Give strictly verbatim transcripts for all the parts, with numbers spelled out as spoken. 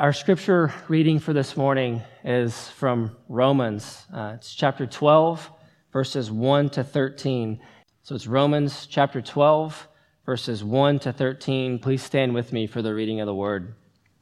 Our scripture reading for this morning is from Romans. Uh, it's chapter twelve, verses one to thirteen. So it's Romans chapter twelve, verses one to thirteen. Please stand with me for the reading of the word.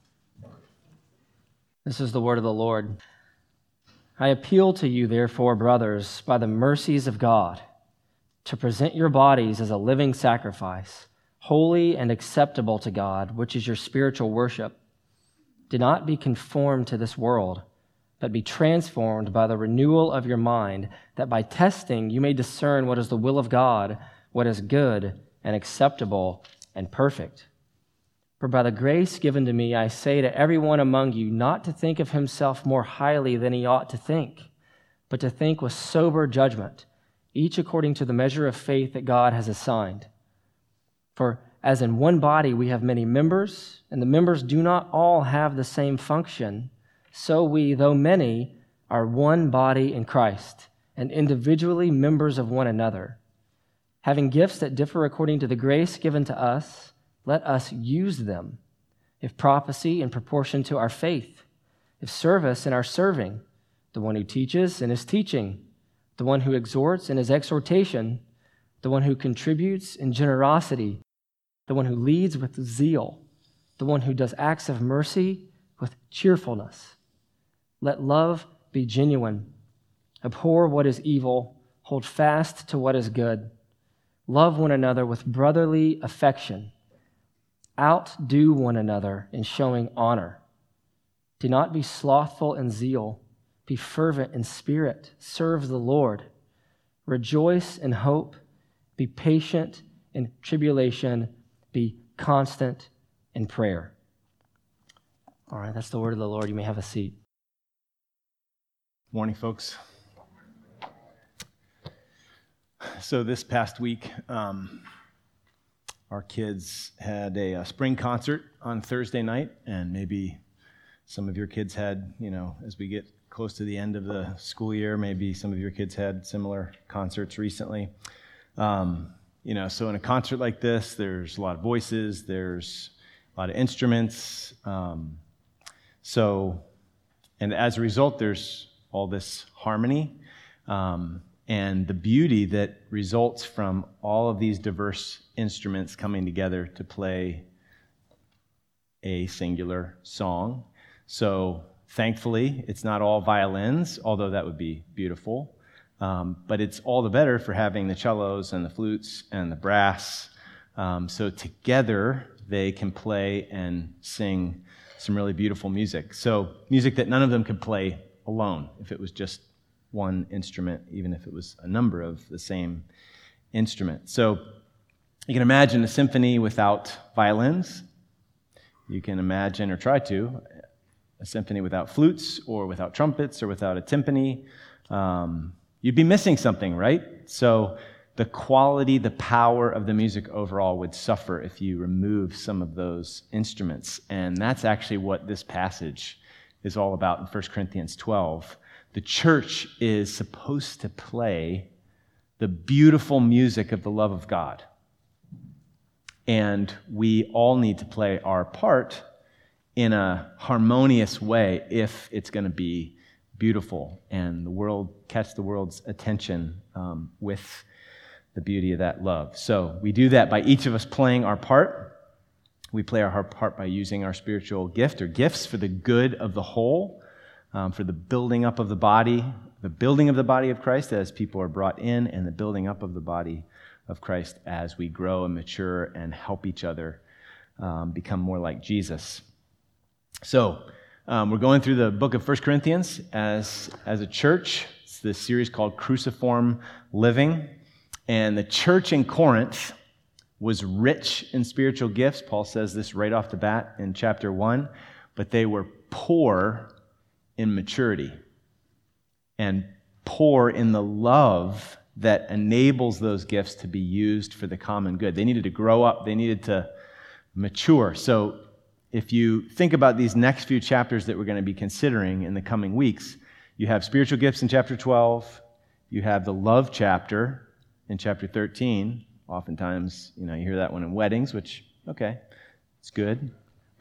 This is the word of the Lord. I appeal to you, therefore, brothers, by the mercies of God, to present your bodies as a living sacrifice, holy and acceptable to God, which is your spiritual worship. Do not be conformed to this world, but be transformed by the renewal of your mind, that by testing you may discern what is the will of God, what is good and acceptable and perfect. For by the grace given to me, I say to everyone among you not to think of himself more highly than he ought to think, but to think with sober judgment, each according to the measure of faith that God has assigned. For as in one body we have many members, and the members do not all have the same function, so we, though many, are one body in Christ, and individually members of one another. Having gifts that differ according to the grace given to us, let us use them. If prophecy, in proportion to our faith. If service, in our serving. The one who teaches, in his teaching. The one who exhorts, in his exhortation. The one who contributes, in generosity. The one who leads with zeal, the one who does acts of mercy with cheerfulness. Let love be genuine. Abhor what is evil. Hold fast to what is good. Love one another with brotherly affection. Outdo one another in showing honor. Do not be slothful in zeal. Be fervent in spirit. Serve the Lord. Rejoice in hope. Be patient in tribulation. Be constant in prayer. All right, that's the word of the Lord. You may have a seat. Morning, folks. So this past week, um, our kids had a, a spring concert on Thursday night, and maybe some of your kids had, you know, as we get close to the end of the school year, maybe some of your kids had similar concerts recently. Um, You know, so in a concert like this, there's a lot of voices, there's a lot of instruments. Um, so, and as a result, there's all this harmony um, and the beauty that results from all of these diverse instruments coming together to play a singular song. So, thankfully, it's not all violins, although that would be beautiful. Um, but it's all the better for having the cellos and the flutes and the brass. Um, so together they can play and sing some really beautiful music. So music that none of them could play alone if it was just one instrument, even if it was a number of the same instrument. So you can imagine a symphony without violins. You can imagine, or try to, a symphony without flutes or without trumpets or without a timpani. Um, You'd be missing something, right? So the quality, the power of the music overall would suffer if you remove some of those instruments. And that's actually what this passage is all about in First Corinthians twelve. The church is supposed to play the beautiful music of the love of God. And we all need to play our part in a harmonious way if it's going to be beautiful, and the world catch the world's attention um, with the beauty of that love. So we do that by each of us playing our part. We play our part by using our spiritual gift or gifts for the good of the whole, um, for the building up of the body, the building of the body of Christ as people are brought in, and the building up of the body of Christ as we grow and mature and help each other um, become more like Jesus. So, Um, we're going through the book of First Corinthians as, as a church. It's this series called Cruciform Living. And the church in Corinth was rich in spiritual gifts. Paul says this right off the bat in chapter one. But they were poor in maturity and poor in the love that enables those gifts to be used for the common good. They needed to grow up. They needed to mature. So if you think about these next few chapters that we're going to be considering in the coming weeks, you have spiritual gifts in chapter twelve, you have the love chapter in chapter thirteen. Oftentimes, you know, you hear that one in weddings, which, okay, it's good.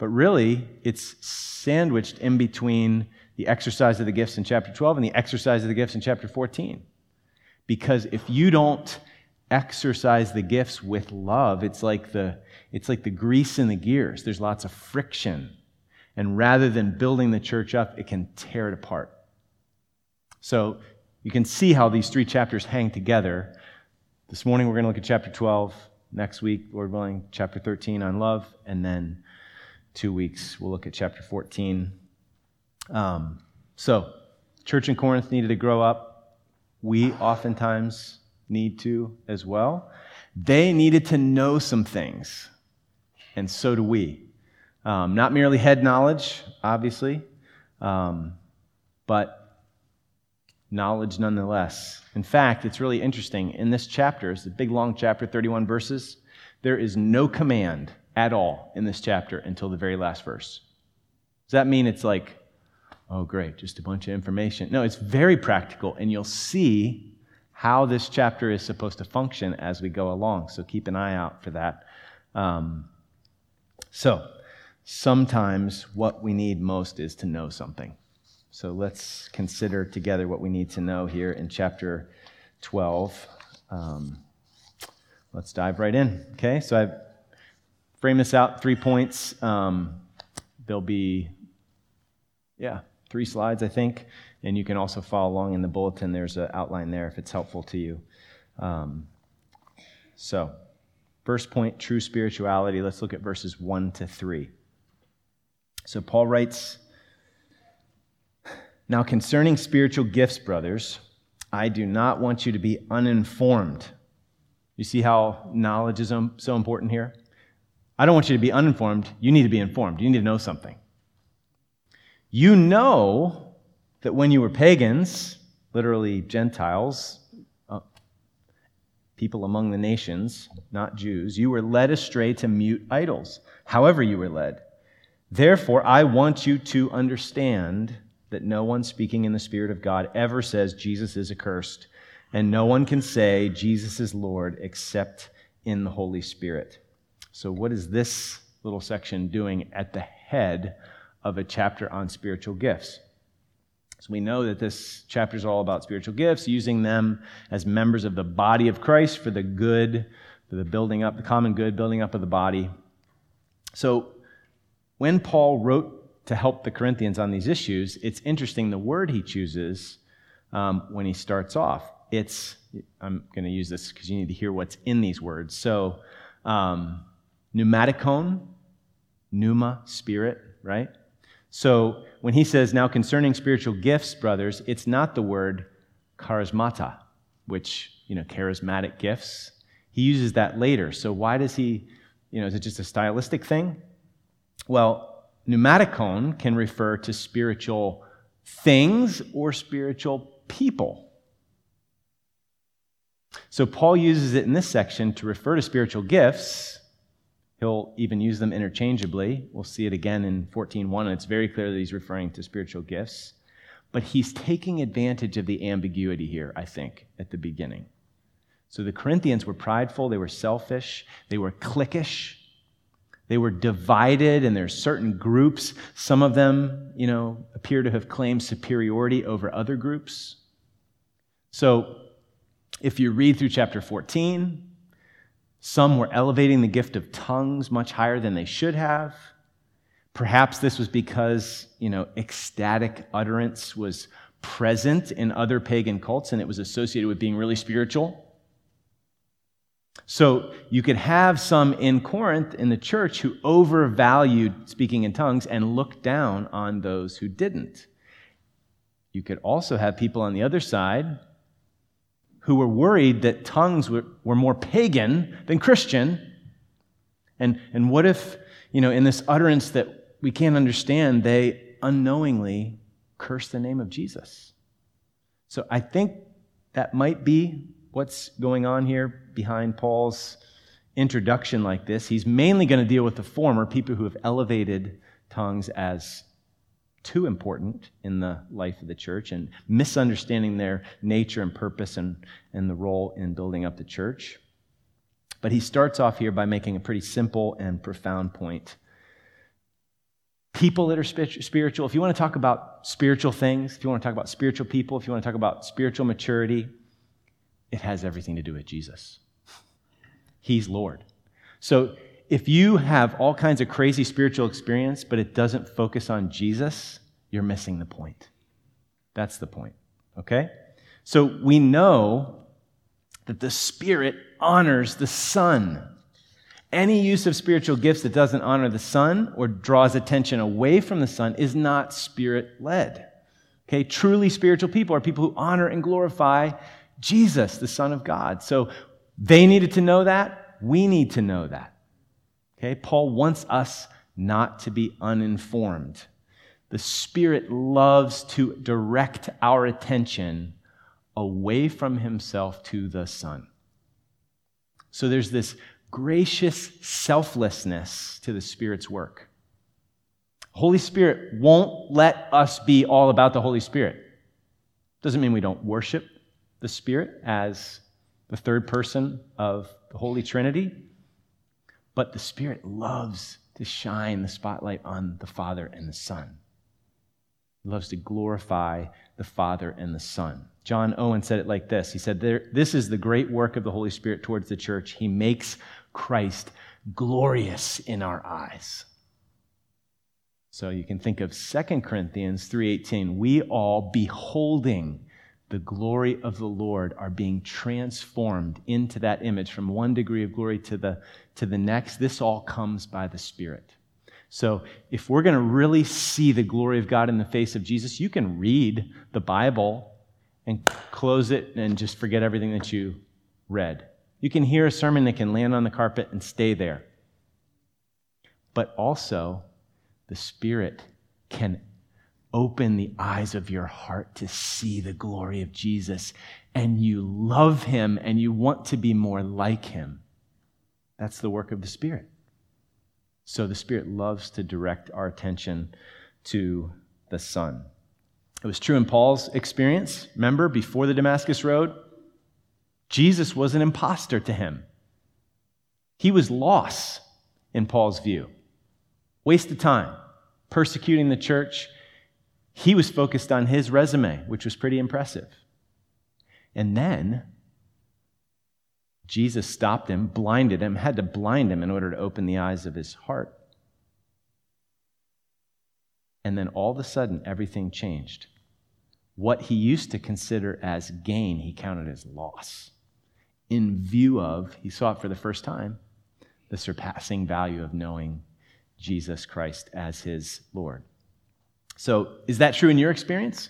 But really, it's sandwiched in between the exercise of the gifts in chapter twelve and the exercise of the gifts in chapter fourteen. Because if you don't exercise the gifts with love, it's like the it's like the grease in the gears. There's lots of friction. And rather than building the church up, it can tear it apart. So you can see how these three chapters hang together. This morning we're going to look at chapter twelve. Next week, Lord willing, chapter thirteen on love. And then two weeks, we'll look at chapter fourteen. Um, so, church in Corinth needed to grow up. We oftentimes need to as well. They needed to know some things, and so do we. Um, not merely head knowledge, obviously, um, but knowledge nonetheless. In fact, it's really interesting. In this chapter, it's a big, long chapter, thirty-one verses. There is no command at all in this chapter until the very last verse. Does that mean it's like, oh, great, just a bunch of information? No, it's very practical, and you'll see how this chapter is supposed to function as we go along. So keep an eye out for that. Um, so, sometimes what we need most is to know something. So let's consider together what we need to know here in chapter twelve. Um, let's dive right in. Okay, so I've framed this out, three points. Um, there'll be, yeah, three slides, I think, and you can also follow along in the bulletin. There's an outline there if it's helpful to you. Um, so, first point, true spirituality. Let's look at verses one to three. So Paul writes, "Now concerning spiritual gifts, brothers, I do not want you to be uninformed." You see how knowledge is so important here? I don't want you to be uninformed. You need to be informed. You need to know something. You know that when you were pagans, literally Gentiles, uh, people among the nations, not Jews, you were led astray to mute idols, however you were led. Therefore, I want you to understand that no one speaking in the Spirit of God ever says Jesus is accursed, and no one can say Jesus is Lord except in the Holy Spirit. So what is this little section doing at the head of a chapter on spiritual gifts? So we know that this chapter is all about spiritual gifts, using them as members of the body of Christ for the good, for the building up, the common good, building up of the body. So when Paul wrote to help the Corinthians on these issues, it's interesting the word he chooses um, when he starts off. It's, I'm going to use this because you need to hear what's in these words. So, um, pneumatikon, pneuma, spirit, right? So when he says, now concerning spiritual gifts, brothers, it's not the word charismata, which, you know, charismatic gifts. He uses that later. So why does he, you know, is it just a stylistic thing? Well, pneumatikon can refer to spiritual things or spiritual people. So Paul uses it in this section to refer to spiritual gifts. He'll even use them interchangeably. We'll see it again in fourteen one, and it's very clear that he's referring to spiritual gifts. But he's taking advantage of the ambiguity here, I think, at the beginning. So the Corinthians were prideful, they were selfish, they were cliquish. They were divided, and there's certain groups. Some of them, you know, appear to have claimed superiority over other groups. So if you read through chapter fourteen, some were elevating the gift of tongues much higher than they should have. Perhaps this was because, you know, ecstatic utterance was present in other pagan cults, and it was associated with being really spiritual. So you could have some in Corinth in the church who overvalued speaking in tongues and looked down on those who didn't. You could also have people on the other side who were worried that tongues were, were more pagan than Christian. And, and what if, you know, in this utterance that we can't understand, they unknowingly curse the name of Jesus? So I think that might be what's going on here behind Paul's introduction like this. He's mainly going to deal with the former, people who have elevated tongues as too important in the life of the church and misunderstanding their nature and purpose and, and the role in building up the church. But he starts off here by making a pretty simple and profound point. people that are spiritual, if you want to talk about spiritual things, if you want to talk about spiritual people, if you want to talk about spiritual maturity, it has everything to do with Jesus. He's Lord. So if you have all kinds of crazy spiritual experience, but it doesn't focus on Jesus, you're missing the point. That's the point, okay? So we know that the Spirit honors the Son. Any use of spiritual gifts that doesn't honor the Son or draws attention away from the Son is not Spirit-led. Okay, truly spiritual people are people who honor and glorify Jesus, the Son of God. So they needed to know that. We need to know that. Okay, Paul wants us not to be uninformed. The Spirit loves to direct our attention away from himself to the Son. So there's this gracious selflessness to the Spirit's work. Holy Spirit won't let us be all about the Holy Spirit. Doesn't mean we don't worship the Spirit as the third person of the Holy Trinity, but the Spirit loves to shine the spotlight on the Father and the Son. He loves to glorify the Father and the Son. John Owen said it like this. He said, "This is the great work of the Holy Spirit towards the church. He makes Christ glorious in our eyes." So you can think of Second Corinthians three eighteen. We all, beholding the glory of the Lord, are being transformed into that image from one degree of glory to the, to the next. This all comes by the Spirit. So if we're going to really see the glory of God in the face of Jesus, you can read the Bible and close it and just forget everything that you read. You can hear a sermon that can land on the carpet and stay there. But also, the Spirit can open the eyes of your heart to see the glory of Jesus, and you love him and you want to be more like him. That's the work of the Spirit. So the Spirit loves to direct our attention to the Son. It was true in Paul's experience. Remember, before the Damascus Road, Jesus was an imposter to him. He was lost in Paul's view. Waste of time, persecuting the church. He was focused on his resume, which was pretty impressive. And then Jesus stopped him, blinded him, had to blind him in order to open the eyes of his heart. And then all of a sudden, everything changed. What he used to consider as gain, he counted as loss. In view of, he saw it for the first time, the surpassing value of knowing Jesus Christ as his Lord. So, is that true in your experience?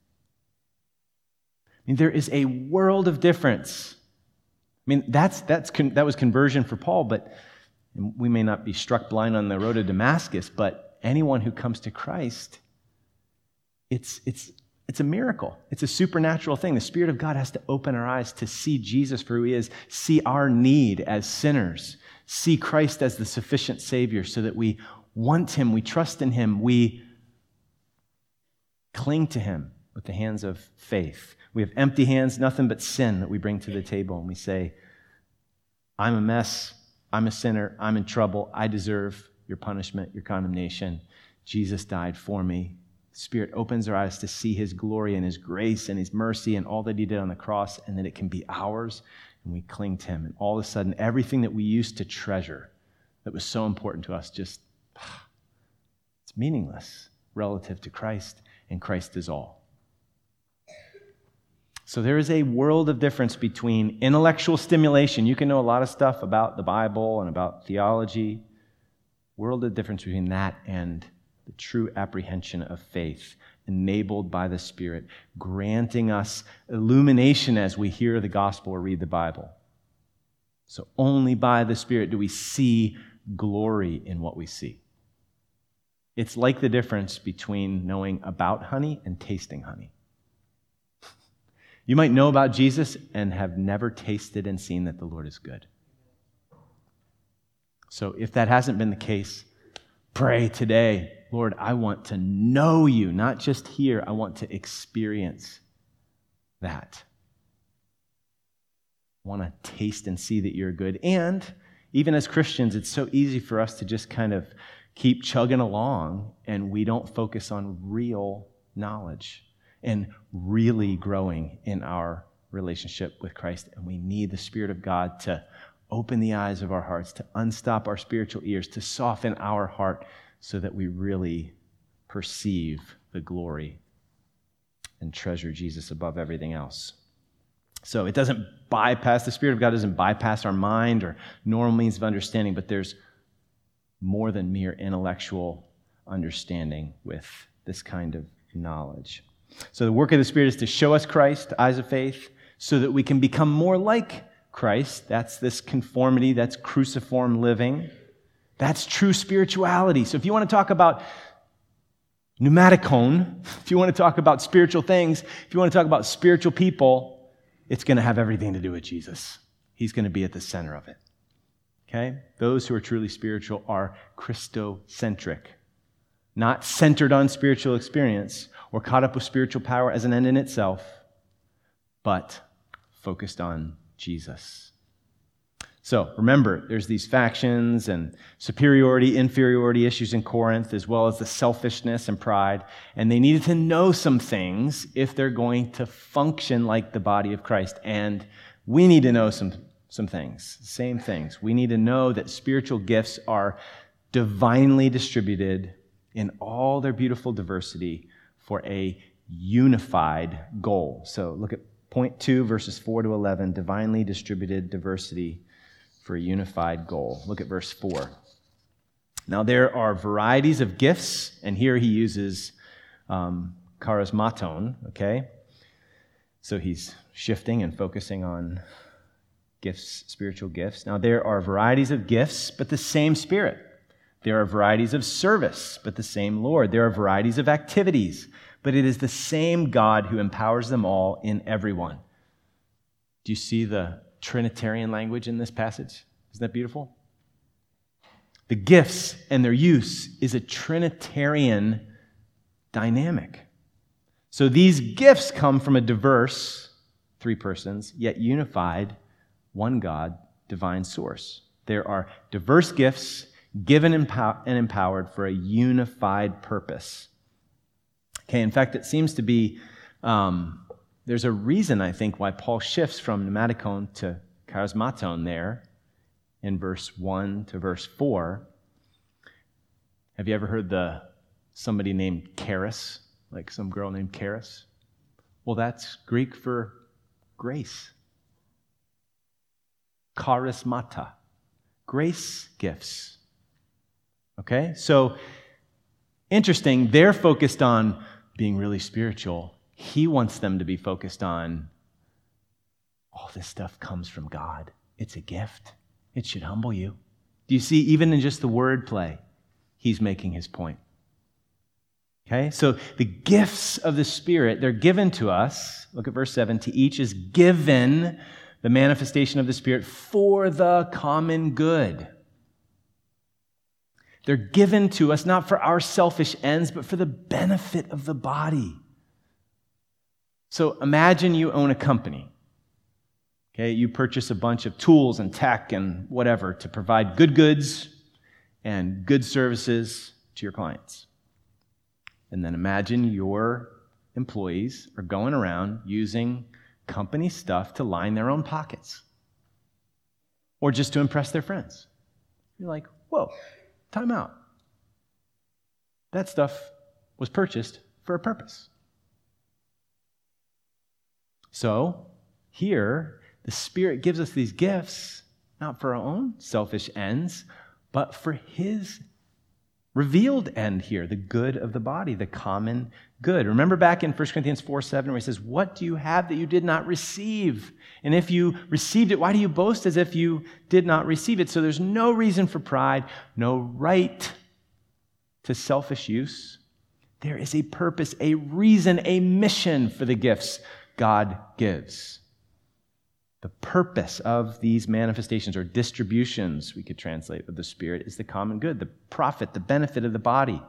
I mean, there is a world of difference. I mean, that's that's con- that was conversion for Paul, but we may not be struck blind on the road to Damascus, but anyone who comes to Christ, it's it's it's a miracle. It's a supernatural thing. The Spirit of God has to open our eyes to see Jesus for who he is, see our need as sinners, see Christ as the sufficient Savior so that we want him, we trust in him, we cling to him with the hands of faith. We have empty hands, nothing but sin that we bring to the table, and we say, I'm a mess, I'm a sinner, I'm in trouble, I deserve your punishment, your condemnation. Jesus died for me. The Spirit opens our eyes to see his glory and his grace and his mercy and all that he did on the cross, and that it can be ours, and we cling to him. And all of a sudden, everything that we used to treasure that was so important to us just, it's meaningless relative to Christ, and Christ is all. So there is a world of difference between intellectual stimulation. You can know a lot of stuff about the Bible and about theology. World of difference between that and the true apprehension of faith, enabled by the Spirit, granting us illumination as we hear the gospel or read the Bible. So only by the Spirit do we see glory in what we see. It's like the difference between knowing about honey and tasting honey. You might know about Jesus and have never tasted and seen that the Lord is good. So if that hasn't been the case, pray today, Lord, I want to know you, not just hear. I want to experience that. I want to taste and see that you're good. And even as Christians, it's so easy for us to just kind of keep chugging along and we don't focus on real knowledge and really growing in our relationship with Christ. And we need the Spirit of God to open the eyes of our hearts, to unstop our spiritual ears, to soften our heart so that we really perceive the glory and treasure Jesus above everything else. So it doesn't bypass, the Spirit of God doesn't bypass our mind or normal means of understanding, but there's more than mere intellectual understanding with this kind of knowledge. So the work of the Spirit is to show us Christ, eyes of faith, so that we can become more like Christ. That's this conformity, that's cruciform living. That's true spirituality. So if you want to talk about pneumaticon, if you want to talk about spiritual things, if you want to talk about spiritual people, it's going to have everything to do with Jesus. He's going to be at the center of it. Okay? Those who are truly spiritual are Christocentric, not centered on spiritual experience or caught up with spiritual power as an end in itself, but focused on Jesus. So remember, there's these factions and superiority, inferiority issues in Corinth, as well as the selfishness and pride. And they needed to know some things if they're going to function like the body of Christ. And we need to know some, some things, same things. We need to know that spiritual gifts are divinely distributed in all their beautiful diversity for a unified goal. So look at point two, verses four to eleven, divinely distributed diversity for a unified goal. Look at verse four. Now there are varieties of gifts, and here he uses um, charismaton, okay? So he's shifting and focusing on gifts, spiritual gifts. Now there are varieties of gifts, but the same Spirit. There are varieties of service, but the same Lord. There are varieties of activities, but it is the same God who empowers them all in everyone. Do you see the Trinitarian language in this passage? Isn't that beautiful? The gifts and their use is a Trinitarian dynamic. So these gifts come from a diverse, three persons, yet unified, one God, divine source. There are diverse gifts given and empowered for a unified purpose. Okay, in fact, it seems to be, um, there's a reason, I think, why Paul shifts from pneumaticon to charismaton there in verse one to verse four. Have you ever heard the somebody named Charis, like some girl named Charis? Well, that's Greek for grace. Charismata, grace gifts. Okay, so interesting, they're focused on being really spiritual. He wants them to be focused on all this stuff comes from God. It's a gift. It should humble you. Do you see, even in just the word play, he's making his point. Okay, so the gifts of the Spirit, they're given to us. Look at verse seven. To each is given the manifestation of the Spirit for the common good. They're given to us not for our selfish ends, but for the benefit of the body. So imagine you own a company. Okay, you purchase a bunch of tools and tech and whatever to provide good goods and good services to your clients. And then imagine your employees are going around using company stuff to line their own pockets or just to impress their friends. You're like, whoa. Time out. That stuff was purchased for a purpose. So, here, the Spirit gives us these gifts, not for our own selfish ends, but for His revealed end here, the good of the body, the common good. Remember back in First Corinthians four seven where he says, what do you have that you did not receive? And if you received it, why do you boast as if you did not receive it? So there's no reason for pride, no right to selfish use. There is a purpose, a reason, a mission for the gifts God gives. The purpose of these manifestations or distributions, we could translate, of the Spirit is the common good, the profit, the benefit of the body.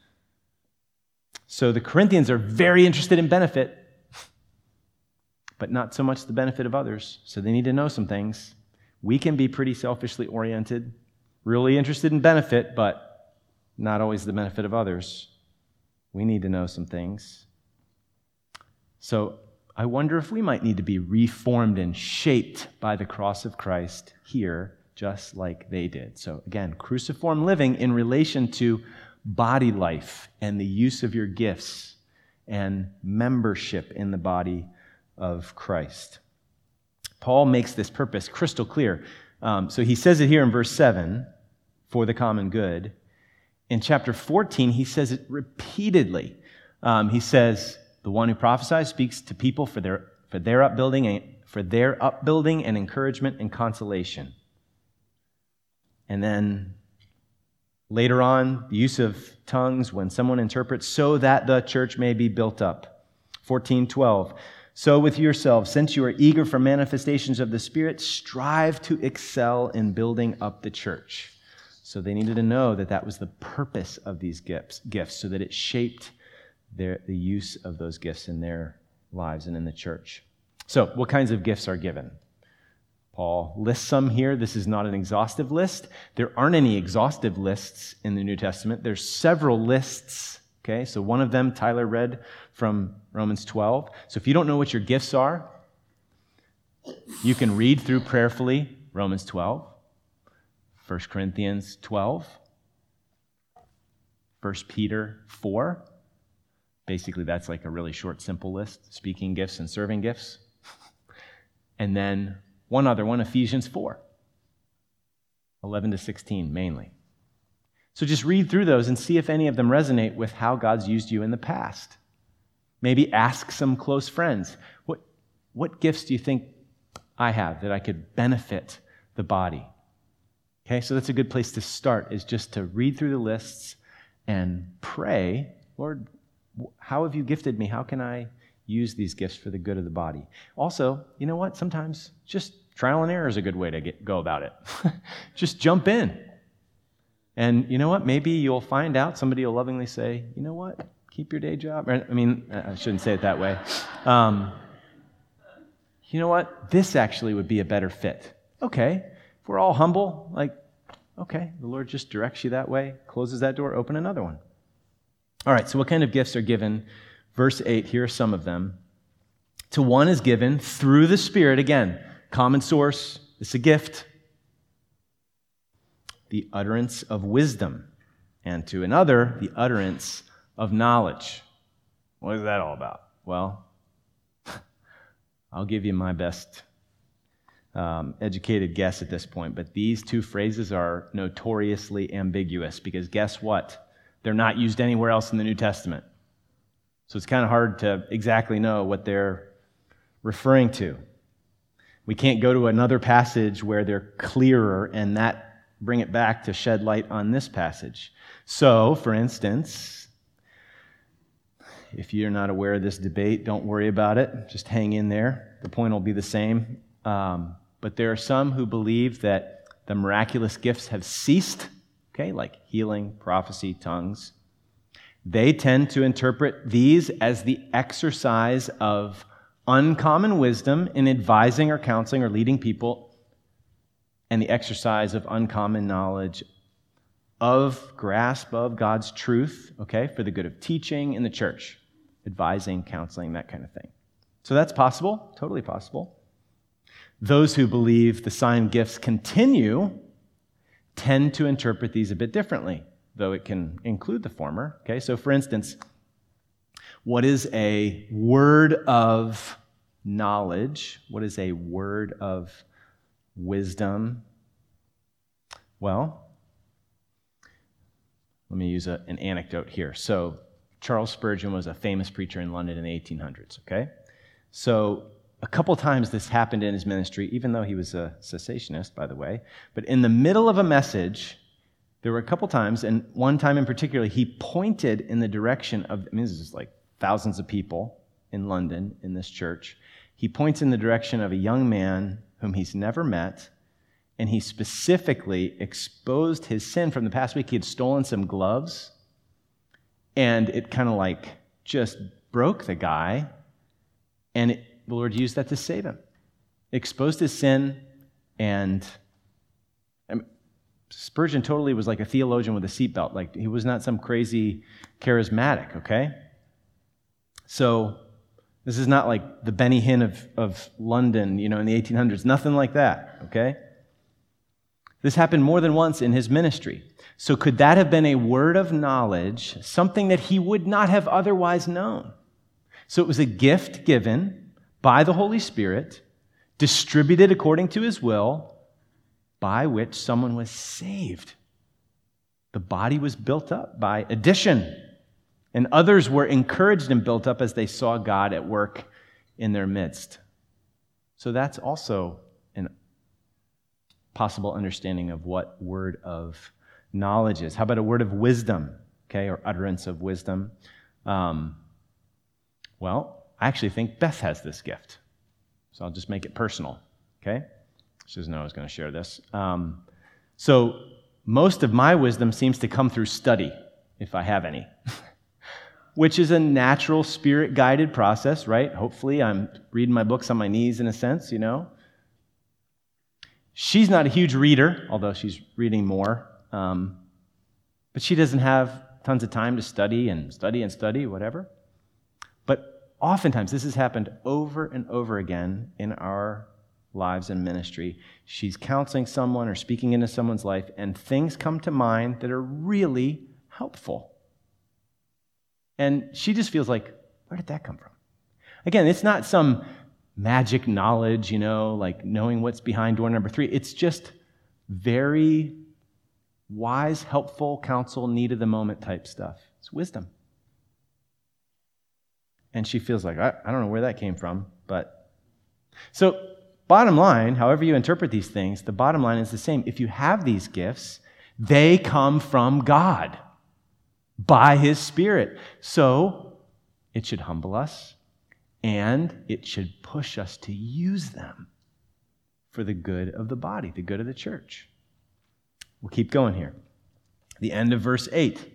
So the Corinthians are very interested in benefit, but not so much the benefit of others. So they need to know some things. We can be pretty selfishly oriented, really interested in benefit, but not always the benefit of others. We need to know some things. So I wonder if we might need to be reformed and shaped by the cross of Christ here, just like they did. So again, cruciform living in relation to body life and the use of your gifts and membership in the body of Christ. Paul makes this purpose crystal clear. Um, so he says it here in verse seven, for the common good. In chapter fourteen, he says it repeatedly. Um, he says, the one who prophesies speaks to people for their for their upbuilding and for their upbuilding and encouragement and consolation. And then later on, the use of tongues when someone interprets, so that the church may be built up. fourteen twelve. So with yourselves, since you are eager for manifestations of the Spirit, strive to excel in building up the church. So they needed to know that that was the purpose of these gifts, gifts, so that it shaped their, the use of those gifts in their lives and in the church. So what kinds of gifts are given? Paul lists some here. This is not an exhaustive list. There aren't any exhaustive lists in the New Testament. There's several lists. Okay, so one of them Tyler read from Romans twelve. So if you don't know what your gifts are, you can read through prayerfully Romans twelve, First Corinthians twelve, First Peter four. Basically, that's like a really short, simple list, speaking gifts and serving gifts. And then one other one, Ephesians four, eleven to sixteen mainly. So just read through those and see if any of them resonate with how God's used you in the past. Maybe ask some close friends, what, what gifts do you think I have that I could benefit the body? Okay, so that's a good place to start, is just to read through the lists and pray, Lord, how have you gifted me? How can I use these gifts for the good of the body? Also, you know what? Sometimes just trial and error is a good way to get, go about it. Just jump in. And you know what? Maybe you'll find out, somebody will lovingly say, you know what? Keep your day job. I mean, I shouldn't say it that way. Um, you know what? This actually would be a better fit. Okay. If we're all humble, like, okay, the Lord just directs you that way, closes that door, open another one. All right, so what kind of gifts are given? Verse eight, here are some of them. To one is given through the Spirit, again, common source, it's a gift, the utterance of wisdom, and to another, the utterance of knowledge. What is that all about? Well, I'll give you my best um, educated guess at this point, but these two phrases are notoriously ambiguous because guess what? They're not used anywhere else in the New Testament. So it's kind of hard to exactly know what they're referring to. We can't go to another passage where they're clearer and that bring it back to shed light on this passage. So, for instance, if you're not aware of this debate, don't worry about it. Just hang in there. The point will be the same. Um, but there are some who believe that the miraculous gifts have ceased, okay, like healing, prophecy, tongues. They tend to interpret these as the exercise of uncommon wisdom in advising or counseling or leading people, and the exercise of uncommon knowledge of grasp of God's truth, okay, for the good of teaching in the church, advising, counseling, that kind of thing. So that's possible, totally possible. Those who believe the sign gifts continue tend to interpret these a bit differently, though it can include the former. Okay, so for instance, what is a word of knowledge? What is a word of wisdom? Well, let me use a, an anecdote here. So Charles Spurgeon was a famous preacher in London in the eighteen hundreds, okay? So a couple times this happened in his ministry, even though he was a cessationist, by the way. But in the middle of a message, there were a couple times, and one time in particular, he pointed in the direction of, I mean, this is like thousands of people in London in this church. He points in the direction of a young man whom he's never met, and he specifically exposed his sin from the past week. He had stolen some gloves, and it kind of like just broke the guy, and it, the Lord used that to save him. Exposed his sin, and I mean, Spurgeon totally was like a theologian with a seatbelt. Like, he was not some crazy charismatic, okay? So this is not like the Benny Hinn of, of London, you know, in the eighteen hundreds. Nothing like that, okay? This happened more than once in his ministry. So could that have been a word of knowledge, something that he would not have otherwise known? So it was a gift given by the Holy Spirit, distributed according to his will, by which someone was saved. The body was built up by addition, and others were encouraged and built up as they saw God at work in their midst. So that's also an possible understanding of what word of knowledge is. How about a word of wisdom, okay, or utterance of wisdom? Um, well, I actually think Beth has this gift, so I'll just make it personal, okay? She doesn't know I was going to share this. Um, so most of my wisdom seems to come through study, if I have any, which is a natural spirit-guided process, right? Hopefully I'm reading my books on my knees in a sense, you know. She's not a huge reader, although she's reading more, um, but she doesn't have tons of time to study and study and study, whatever. But oftentimes, this has happened over and over again in our lives and ministry. She's counseling someone or speaking into someone's life, and things come to mind that are really helpful. And she just feels like, where did that come from? Again, it's not some magic knowledge, you know, like knowing what's behind door number three. It's just very wise, helpful counsel, need of the moment type stuff. It's wisdom. And she feels like, I, I don't know where that came from, but... So, bottom line, however you interpret these things, the bottom line is the same. If you have these gifts, they come from God by His Spirit. So, it should humble us, and it should push us to use them for the good of the body, the good of the church. We'll keep going here. The end of verse eight.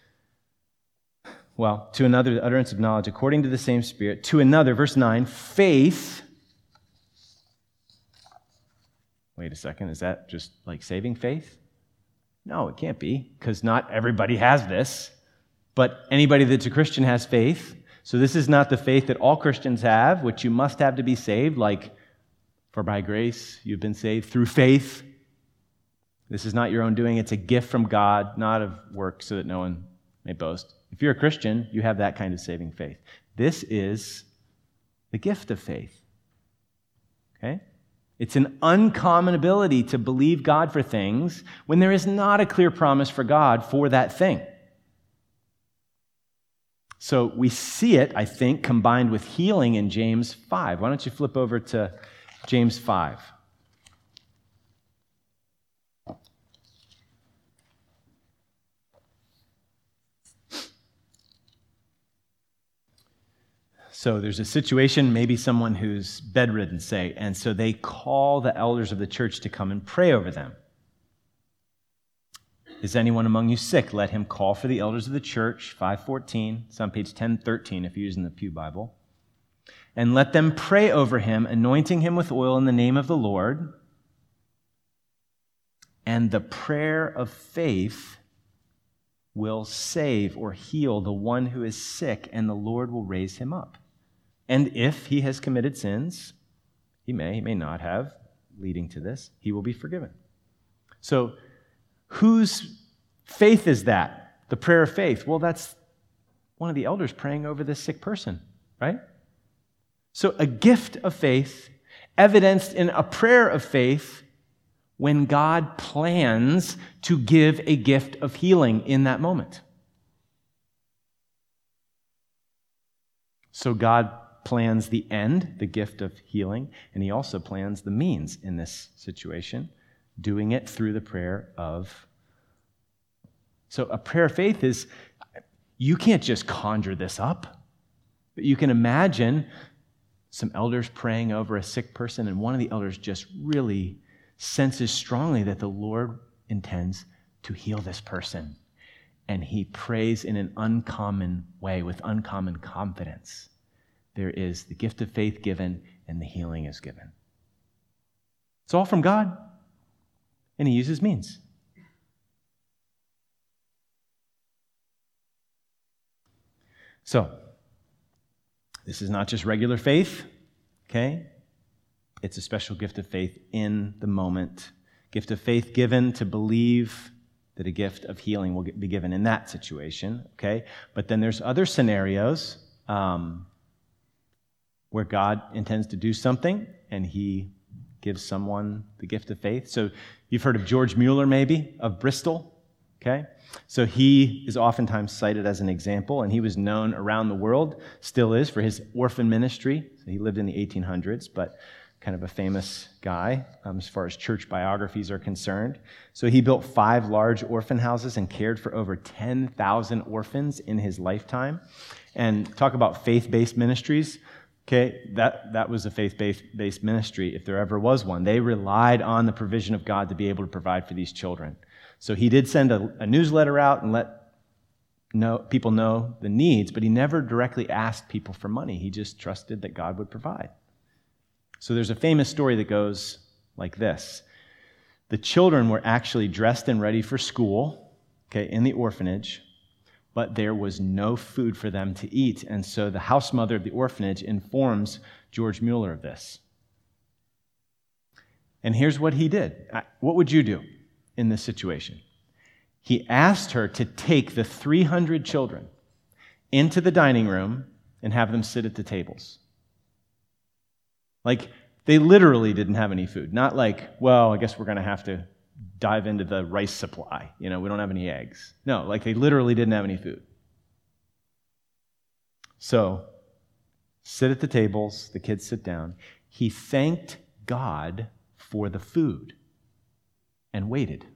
Well, to another, the utterance of knowledge according to the same Spirit. To another, verse nine, faith. Wait a second, is that just like saving faith? No, it can't be, because not everybody has this. But anybody that's a Christian has faith. So this is not the faith that all Christians have, which you must have to be saved, like, for by grace you've been saved through faith. This is not your own doing. It's a gift from God, not of works, so that no one may boast. If you're a Christian, you have that kind of saving faith. This is the gift of faith. Okay? It's an uncommon ability to believe God for things when there is not a clear promise for God for that thing. So we see it, I think, combined with healing in James five. Why don't you flip over to James five? So there's a situation, maybe someone who's bedridden, say, and so they call the elders of the church to come and pray over them. Is anyone among you sick? Let him call for the elders of the church, five fourteen. It's on page ten thirteen if you're using the Pew Bible. And let them pray over him, anointing him with oil in the name of the Lord. And the prayer of faith will save or heal the one who is sick, and the Lord will raise him up. And if he has committed sins, he may, he may not have, leading to this, he will be forgiven. So, whose faith is that? The prayer of faith. Well, that's one of the elders praying over this sick person, right? So, a gift of faith, evidenced in a prayer of faith, when God plans to give a gift of healing in that moment. So, God plans the end, the gift of healing, and He also plans the means in this situation, doing it through the prayer of. So a prayer of faith is, you can't just conjure this up, but you can imagine some elders praying over a sick person, and one of the elders just really senses strongly that the Lord intends to heal this person. And he prays in an uncommon way, with uncommon confidence. There is the gift of faith given, and the healing is given. It's all from God, and He uses means. So, this is not just regular faith, okay? It's a special gift of faith in the moment. Gift of faith given to believe that a gift of healing will be given in that situation, okay? But then there's other scenarios um, where God intends to do something and he gives someone the gift of faith. So you've heard of George Mueller, maybe, of Bristol, okay? So he is oftentimes cited as an example, and he was known around the world, still is, for his orphan ministry. So he lived in the eighteen hundreds, but kind of a famous guy um, as far as church biographies are concerned. So he built five large orphan houses and cared for over ten thousand orphans in his lifetime. And talk about faith-based ministries. Okay, that, that was a faith-based ministry, if there ever was one. They relied on the provision of God to be able to provide for these children. So he did send a, a newsletter out and let know, people know the needs, but he never directly asked people for money. He just trusted that God would provide. So there's a famous story that goes like this. The children were actually dressed and ready for school, okay, in the orphanage, but there was no food for them to eat. And so the house mother of the orphanage informs George Mueller of this. And here's what he did. What would you do in this situation? He asked her to take the three hundred children into the dining room and have them sit at the tables. Like, they literally didn't have any food. Not like, well, I guess we're going to have to dive into the rice supply. You know, we don't have any eggs. No, like they literally didn't have any food. So, sit at the tables, the kids sit down. He thanked God for the food and waited.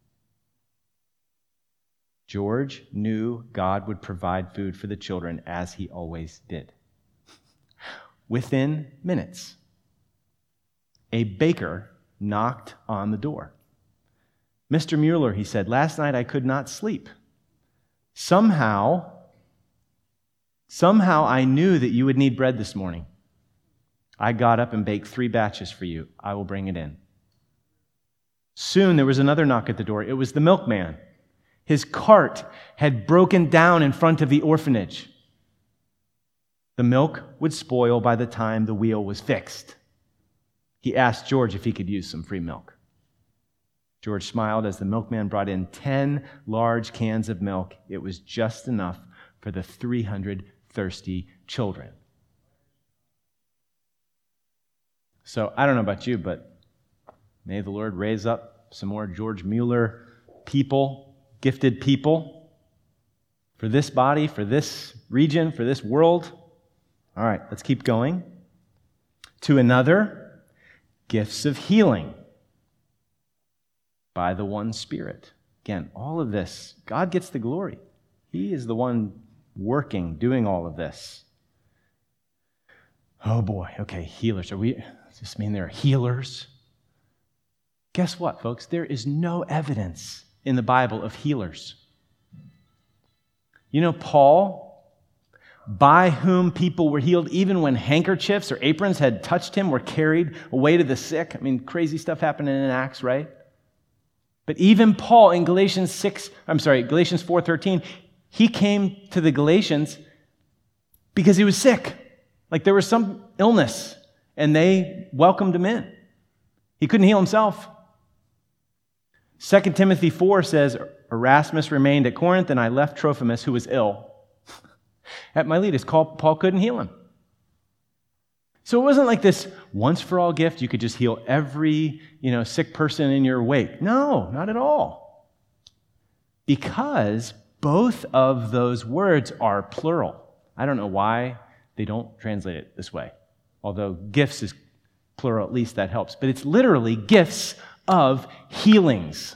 George knew God would provide food for the children as he always did. Within minutes, a baker knocked on the door. Mister Mueller, he said, last night I could not sleep. Somehow, somehow I knew that you would need bread this morning. I got up and baked three batches for you. I will bring it in. Soon there was another knock at the door. It was the milkman. His cart had broken down in front of the orphanage. The milk would spoil by the time the wheel was fixed. He asked George if he could use some free milk. George smiled as the milkman brought in ten large cans of milk. It was just enough for the three hundred thirsty children. So I don't know about you, but may the Lord raise up some more George Mueller people, gifted people, for this body, for this region, for this world. All right, let's keep going. To another, gifts of healing by the one Spirit. Again, all of this, God gets the glory. He is the one working, doing all of this. Oh boy, okay, healers. Are we, does this mean there are healers? Guess what, folks? There is no evidence in the Bible of healers. You know, Paul, by whom people were healed, even when handkerchiefs or aprons had touched him, were carried away to the sick. I mean, crazy stuff happening in Acts, right? But even Paul in Galatians six, I'm sorry, Galatians four thirteen, he came to the Galatians because he was sick. Like there was some illness, and they welcomed him in. He couldn't heal himself. Second Timothy four says, Erasmus remained at Corinth, and I left Trophimus, who was ill, at Miletus. Paul couldn't heal him. So it wasn't like this once-for-all gift. You could just heal every, you know, sick person in your wake. No, not at all. Because both of those words are plural. I don't know why they don't translate it this way. Although gifts is plural, at least that helps. But it's literally gifts of healings.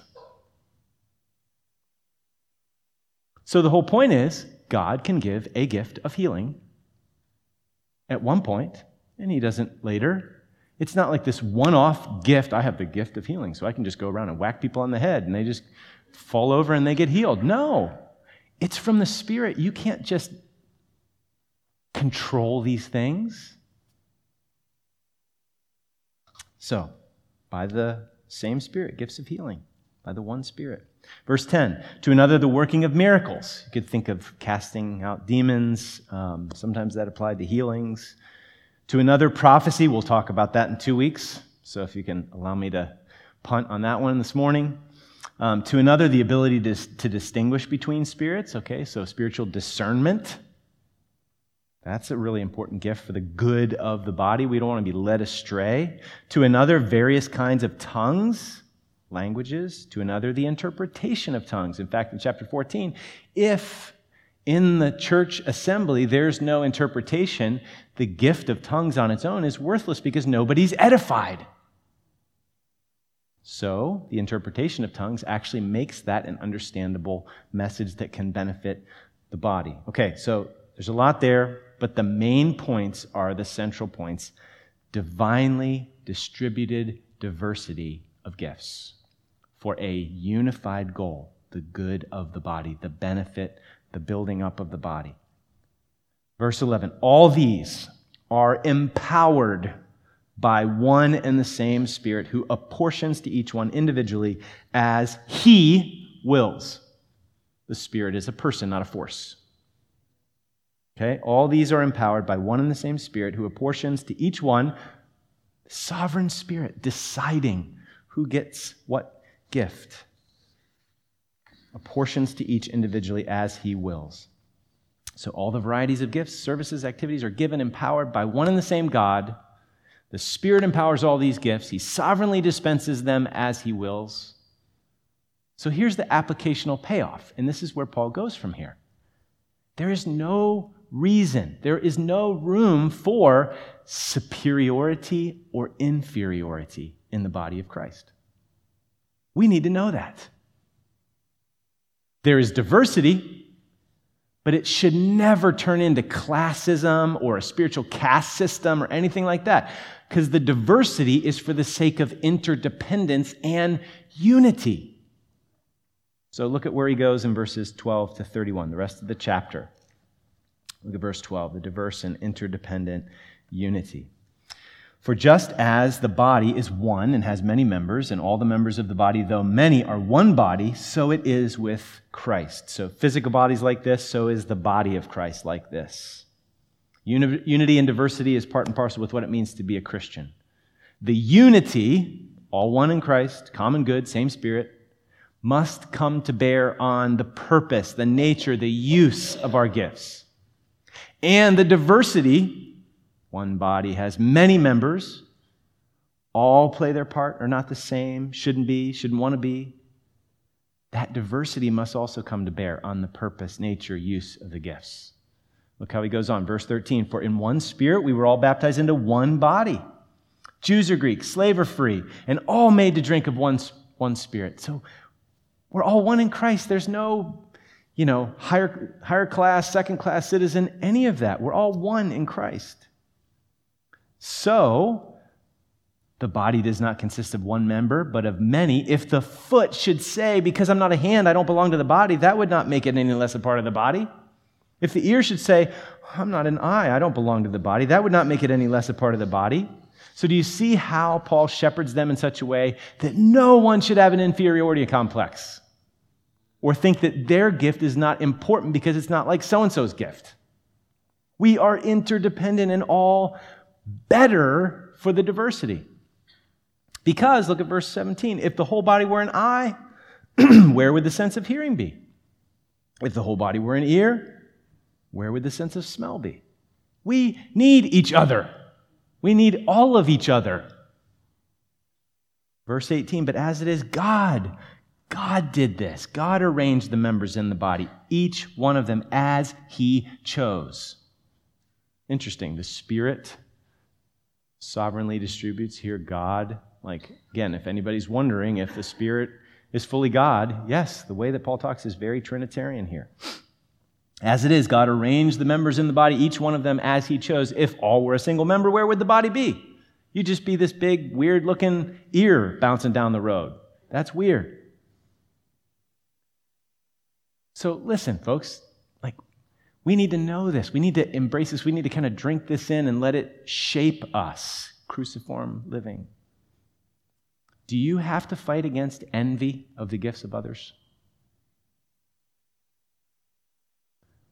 So the whole point is, God can give a gift of healing at one point, and he doesn't later. It's not like this one-off gift. I have the gift of healing, so I can just go around and whack people on the head, and they just fall over and they get healed. No, it's from the Spirit. You can't just control these things. So, by the same Spirit, gifts of healing, by the one Spirit. Verse ten, to another the working of miracles. You could think of casting out demons. Um, sometimes that applied to healings. To another prophecy. We'll talk about that in two weeks. So if you can allow me to punt on that one this morning. Um, to another, the ability to, to distinguish between spirits. Okay, so spiritual discernment. That's a really important gift for the good of the body. We don't want to be led astray. To another, various kinds of tongues. Languages. To another, the interpretation of tongues. In fact, in chapter fourteen, if in the church assembly there's no interpretation, the gift of tongues on its own is worthless because nobody's edified. So, the interpretation of tongues actually makes that an understandable message that can benefit the body. Okay, so there's a lot there, but the main points are the central points. Divinely distributed diversity of gifts for a unified goal, the good of the body, the benefit, the building up of the body. Verse eleven, all these are empowered by one and the same Spirit who apportions to each one individually as He wills. The Spirit is a person, not a force. Okay, all these are empowered by one and the same Spirit who apportions to each one, sovereign Spirit, deciding who gets what gift, apportions to each individually as He wills. So all the varieties of gifts, services, activities are given empowered by one and the same God. The Spirit empowers all these gifts. He sovereignly dispenses them as He wills. So here's the applicational payoff, and this is where Paul goes from here. There is no reason, there is no room for superiority or inferiority in the body of Christ. We need to know that. There is diversity, but it should never turn into classism or a spiritual caste system or anything like that, because the diversity is for the sake of interdependence and unity. So look at where he goes in verses twelve to thirty-one, the rest of the chapter. Look at verse twelve, the diverse and interdependent unity. For just as the body is one and has many members, and all the members of the body, though many, are one body, so it is with Christ. So physical bodies like this, so is the body of Christ like this. Uni- unity and diversity is part and parcel with what it means to be a Christian. The unity, all one in Christ, common good, same Spirit, must come to bear on the purpose, the nature, the use of our gifts. And the diversity, one body has many members, all play their part, are not the same, shouldn't be, shouldn't want to be. That diversity must also come to bear on the purpose, nature, use of the gifts. Look how he goes on, verse thirteen, for in one Spirit we were all baptized into one body, Jews or Greeks, slave or free, and all made to drink of one, one Spirit. So we're all one in Christ. There's no, you know, higher, higher class, second class citizen, any of that. We're all one in Christ. So, the body does not consist of one member, but of many. If the foot should say, because I'm not a hand, I don't belong to the body, that would not make it any less a part of the body. If the ear should say, I'm not an eye, I don't belong to the body, that would not make it any less a part of the body. So do you see how Paul shepherds them in such a way that no one should have an inferiority complex or think that their gift is not important because it's not like so-and-so's gift? We are interdependent and all better for the diversity. Because, look at verse seventeen, if the whole body were an eye, where would the sense of hearing be? If the whole body were an ear, where would the sense of smell be? We need each other. We need all of each other. Verse eighteen, but as it is God, God did this. God arranged the members in the body, each one of them as He chose. Interesting, the Spirit sovereignly distributes here. God, like, again, if anybody's wondering if the Spirit is fully God, yes, the way that Paul talks is very Trinitarian here. As it is, God arranged the members in the body, each one of them as He chose. If all were a single member, where would the body be? You'd just be this big, weird-looking ear bouncing down the road. That's weird. So listen, folks, like, we need to know this. We need to embrace this. We need to kind of drink this in and let it shape us. Cruciform living. Do you have to fight against envy of the gifts of others?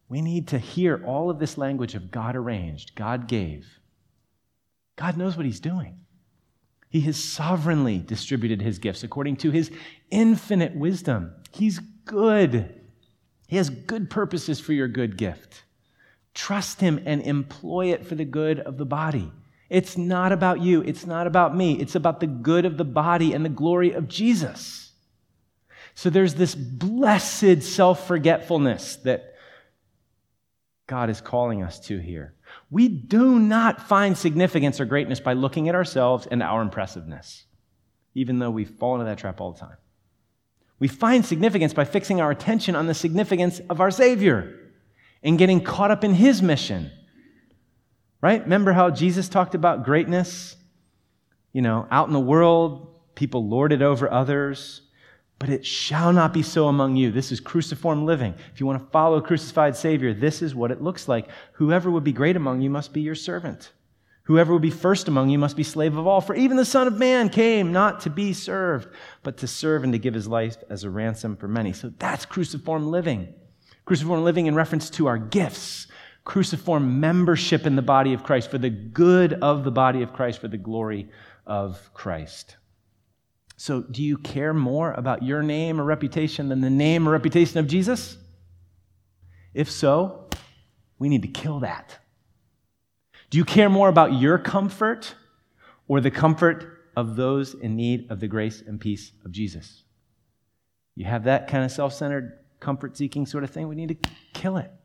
We need to hear all of this language of God arranged, God gave. God knows what he's doing. He has sovereignly distributed his gifts according to his infinite wisdom. He's good. He has good purposes for your good gift. Trust him and employ it for the good of the body. It's not about you. It's not about me. It's about the good of the body and the glory of Jesus. So there's this blessed self-forgetfulness that God is calling us to here. We do not find significance or greatness by looking at ourselves and our impressiveness, even though we fall into that trap all the time. We find significance by fixing our attention on the significance of our Savior and getting caught up in his mission. Right? Remember how Jesus talked about greatness? You know, out in the world, people lord it over others, but it shall not be so among you. This is cruciform living. If you want to follow a crucified Savior, this is what it looks like. Whoever would be great among you must be your servant. Whoever would be first among you must be slave of all. For even the Son of Man came not to be served, but to serve and to give his life as a ransom for many. So that's cruciform living. Cruciform living in reference to our gifts. Cruciform membership in the body of Christ for the good of the body of Christ, for the glory of Christ. So do you care more about your name or reputation than the name or reputation of Jesus? If so, we need to kill that. Do you care more about your comfort or the comfort of those in need of the grace and peace of Jesus? You have that kind of self-centered, comfort-seeking sort of thing, we need to kill it.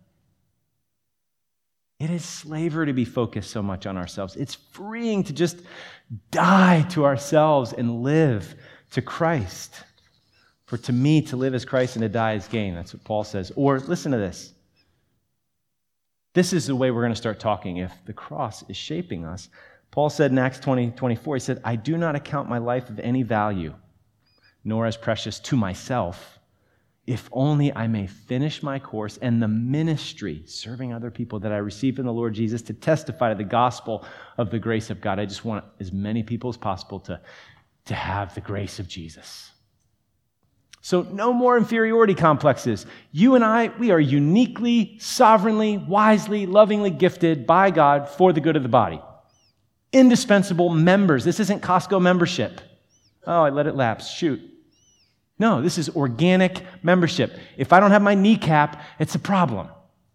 It is slavery to be focused so much on ourselves. It's freeing to just die to ourselves and live to Christ. For to me, to live as Christ and to die as gain. That's what Paul says. Or listen to this. This is the way we're going to start talking if the cross is shaping us. Paul said in Acts twenty, twenty-four, he said, I do not account my life of any value, nor as precious to myself, if only I may finish my course and the ministry, serving other people that I received from the Lord Jesus to testify to the gospel of the grace of God. I just want as many people as possible to, to have the grace of Jesus. So no more inferiority complexes. You and I, we are uniquely, sovereignly, wisely, lovingly gifted by God for the good of the body. Indispensable members. This isn't Costco membership. Oh, I let it lapse. Shoot. No, this is organic membership. If I don't have my kneecap, it's a problem.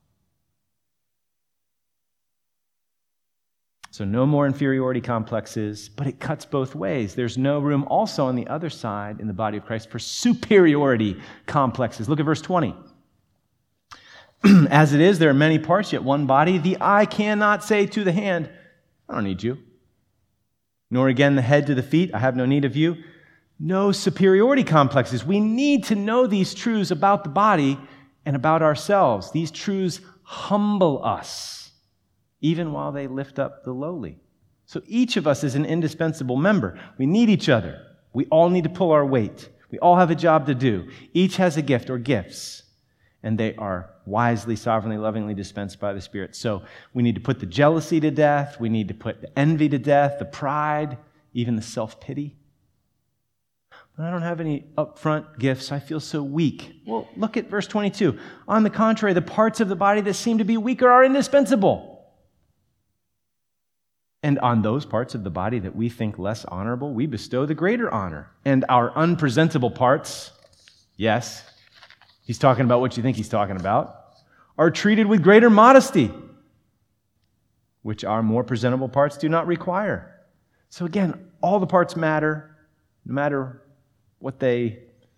So no more inferiority complexes, but it cuts both ways. There's no room also on the other side in the body of Christ for superiority complexes. Look at verse twenty. As it is, there are many parts, yet one body. The eye cannot say to the hand, I don't need you. Nor again the head to the feet, I have no need of you. No superiority complexes. We need to know these truths about the body and about ourselves. These truths humble us, even while they lift up the lowly. So each of us is an indispensable member. We need each other. We all need to pull our weight. We all have a job to do. Each has a gift or gifts, and they are wisely, sovereignly, lovingly dispensed by the Spirit. So we need to put the jealousy to death. We need to put the envy to death, the pride, even the self-pity. But I don't have any upfront gifts. I feel so weak. Well, look at verse twenty-two. On the contrary, the parts of the body that seem to be weaker are indispensable. And on those parts of the body that we think less honorable, we bestow the greater honor. And our unpresentable parts, yes, he's talking about what you think he's talking about, are treated with greater modesty, which our more presentable parts do not require. So again, all the parts matter, no matter what they,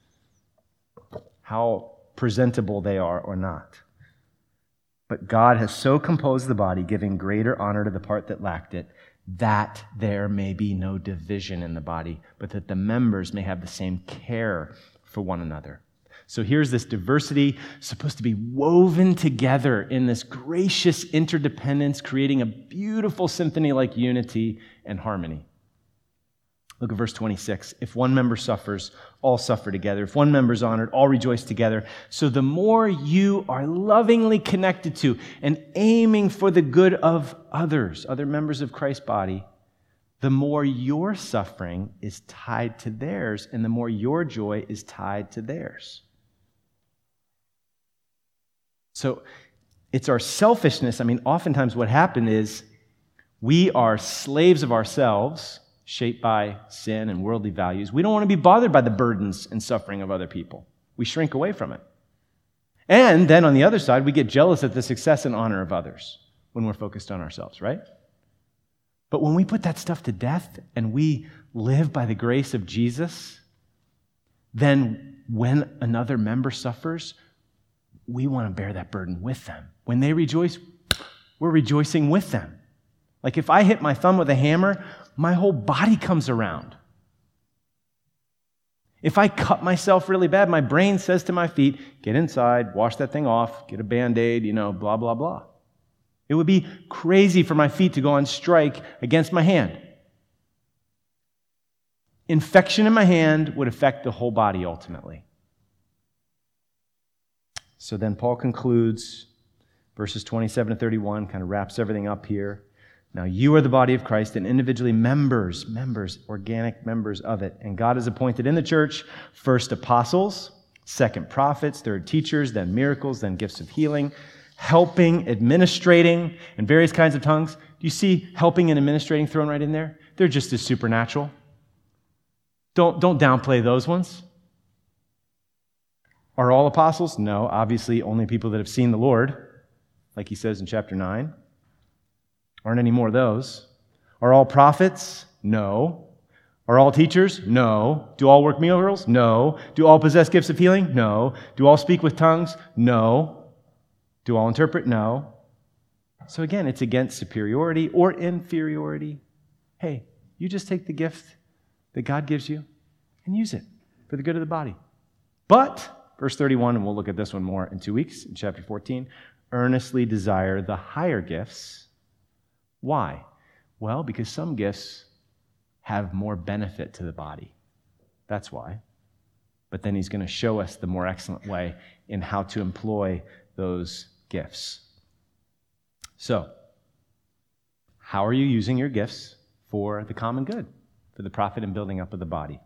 how presentable they are or not. But God has so composed the body, giving greater honor to the part that lacked it, that there may be no division in the body, but that the members may have the same care for one another. So here's this diversity supposed to be woven together in this gracious interdependence, creating a beautiful symphony like unity and harmony. Look at verse twenty-six. If one member suffers, all suffer together. If one member is honored, all rejoice together. So the more you are lovingly connected to and aiming for the good of others, other members of Christ's body, the more your suffering is tied to theirs, and the more your joy is tied to theirs. So It's our selfishness. I mean, oftentimes what happened is we are slaves of ourselves, shaped by sin and worldly values. We don't want to be bothered by the burdens and suffering of other people. We shrink away from it. And then on the other side, we get jealous at the success and honor of others when we're focused on ourselves, right? But when we put that stuff to death and we live by the grace of Jesus, then when another member suffers, we want to bear that burden with them. When they rejoice, we're rejoicing with them. Like if I hit my thumb with a hammer, my whole body comes around. If I cut myself really bad, my brain says to my feet, get inside, wash that thing off, get a Band-Aid, you know, blah, blah, blah. It would be crazy for my feet to go on strike against my hand. Infection in my hand would affect the whole body ultimately. So then Paul concludes, verses twenty-seven to thirty-one, kind of wraps everything up here. Now you are the body of Christ and individually members, members, organic members of it. And God has appointed in the church first apostles, second prophets, third teachers, then miracles, then gifts of healing, helping, administrating, and various kinds of tongues. Do you see helping and administrating thrown right in there? They're just as supernatural. Don't, don't downplay those ones. Are all apostles? No, obviously only people that have seen the Lord, like he says in chapter nine. Aren't any more of those. Are all prophets? No. Are all teachers? No. Do all work miracles? No. Do all possess gifts of healing? No. Do all speak with tongues? No. Do all interpret? No. So again, it's against superiority or inferiority. Hey, you just take the gift that God gives you and use it for the good of the body. But, verse thirty-one, and we'll look at this one more in two weeks, in chapter fourteen, earnestly desire the higher gifts. Why? Well, because some gifts have more benefit to the body. That's why. But then he's going to show us the more excellent way in how to employ those gifts. So, how are you using your gifts for the common good, for the profit and building up of the body?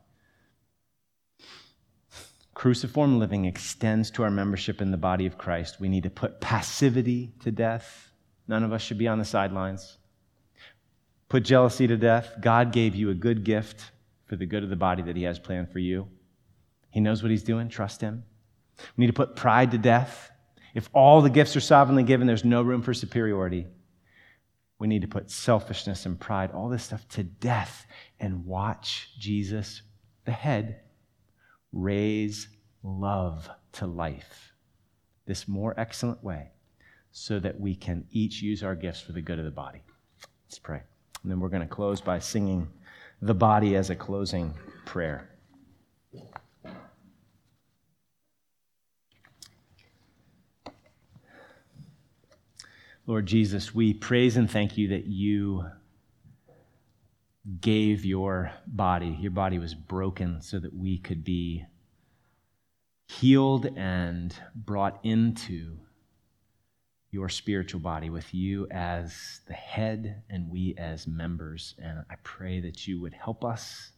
Cruciform living extends to our membership in the body of Christ. We need to put passivity to death. None of us should be on the sidelines. Put jealousy to death. God gave you a good gift for the good of the body that he has planned for you. He knows what he's doing. Trust him. We need to put pride to death. If all the gifts are sovereignly given, there's no room for superiority. We need to put selfishness and pride, all this stuff, to death and watch Jesus, the head, raise love to life, this more excellent way, so that we can each use our gifts for the good of the body. Let's pray. And then we're going to close by singing the body as a closing prayer. Lord Jesus, we praise and thank you that you gave your body. Your body was broken so that we could be healed and brought into your spiritual body with you as the head and we as members. And I pray that you would help us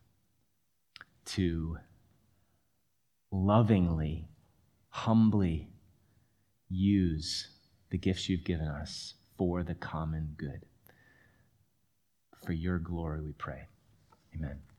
to lovingly, humbly use the gifts you've given us for the common good. For your glory we pray. Amen.